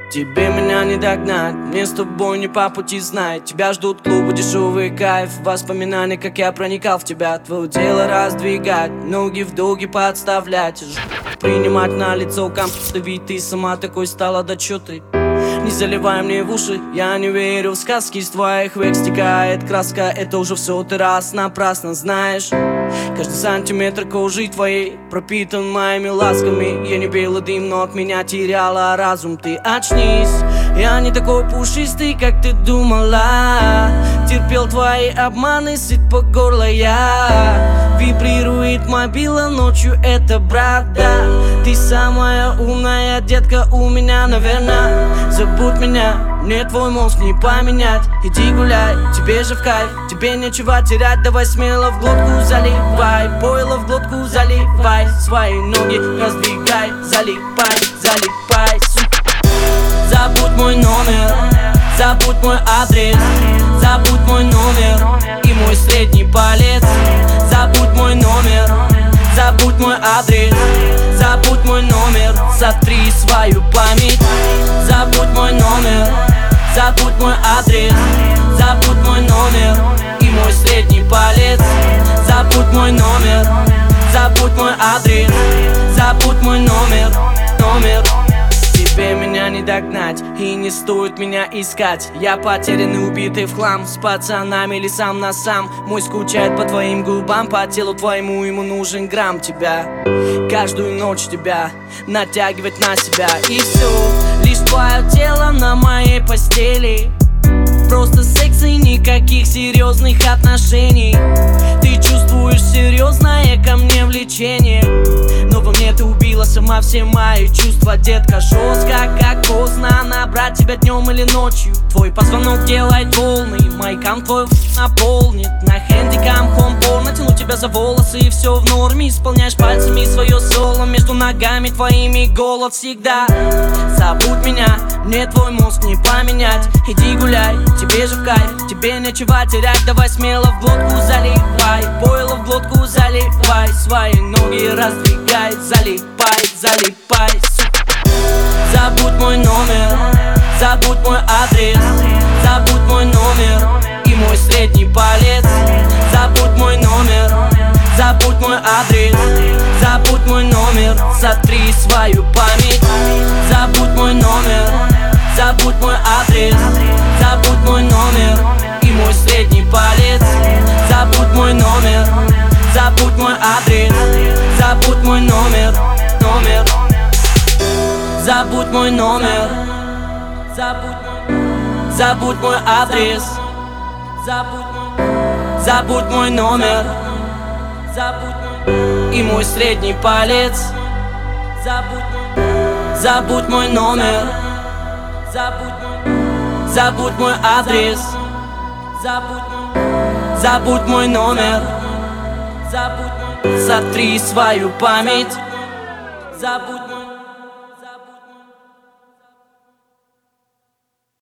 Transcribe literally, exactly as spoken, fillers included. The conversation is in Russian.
Тебе меня не догнать, мне с тобой не по пути, знай. Тебя ждут клубы, дешевый кайф, воспоминания, как я проникал в тебя. Твое дело раздвигать, ноги в долги подставлять, принимать на лицо комфорт, ведь ты сама такой стала, да чё ты? Не заливай мне в уши, я не верю в сказки. Из твоих век стекает краска, это уже все ты раз напрасно знаешь. Каждый сантиметр кожи твоей пропитан моими ласками. Я не белый дым, но от меня теряла разум. Ты очнись, я не такой пушистый, как ты думала. Терпел твои обманы, сыт по горло я. Вибрирует мобила ночью, это правда. Ты самая умная детка у меня, наверное. Забудь меня, мне твой мозг не поменять. Иди гуляй, тебе же в кайф, тебе нечего терять. Давай смело в глотку заливай, пойло в глотку заливай. Свои ноги раздвигай, залипай, залипай, сука. Забудь мой номер, забудь мой адрес, забудь мой номер и мой средний палец. Забудь мой номер, забудь мой адрес, забудь мой номер, сотри свою память. Забудь мой номер, забудь мой адрес, забудь мой номер и мой средний палец. Забудь мой номер, забудь мой адрес, забудь мой номер, номер. Тебе меня не догнать, и не стоит меня искать. Я потерянный, убитый в хлам, с пацанами или сам на сам. Мой скучает по твоим губам, по телу твоему ему нужен грамм тебя. Каждую ночь тебя натягивать на себя. И все, лишь твое тело на моей постели. Просто секс и никаких серьезных отношений. Ты чувствуешь серьезное ко мне влечение, но во мне ты убила сама все мои чувства, детка. Жестко, как поздно набрать тебя днем или ночью. Твой позвонок делает волны, майкам твой наполнит. На хэндикам хом-пор натяну тебя за волосы, и все в норме. Исполняешь пальцами свое соло, между ногами твоими голод всегда. Забудь меня, мне твой мозг не поменять. Иди гуляй, тебе же в кайф, тебе нечего терять. Давай смело в глотку заливай, пойло в глотку заливай. Свои ноги раздвигай, залипай, залипай, сука. Забудь мой номер, забудь мой адрес, забудь мой номер и мой средний палец. Забудь мой номер, забудь мой адрес, забудь мой номер, сотри свою память. Забудь мой номер, забудь мой адрес, забудь мой номер и мой средний палец. Забудь мой номер, забудь мой адрес, забудь мой номер, номер. Забудь мой номер, забудь мой, забудь мой адрес, забудь мой, забудь мой номер, забудь мой и мой средний палец. Забудь мой, забудь мой номер, забудь мой, забудь мой адрес, забудь мой, забудь мой номер, забудь мой, сотри свою память. Забудь мой.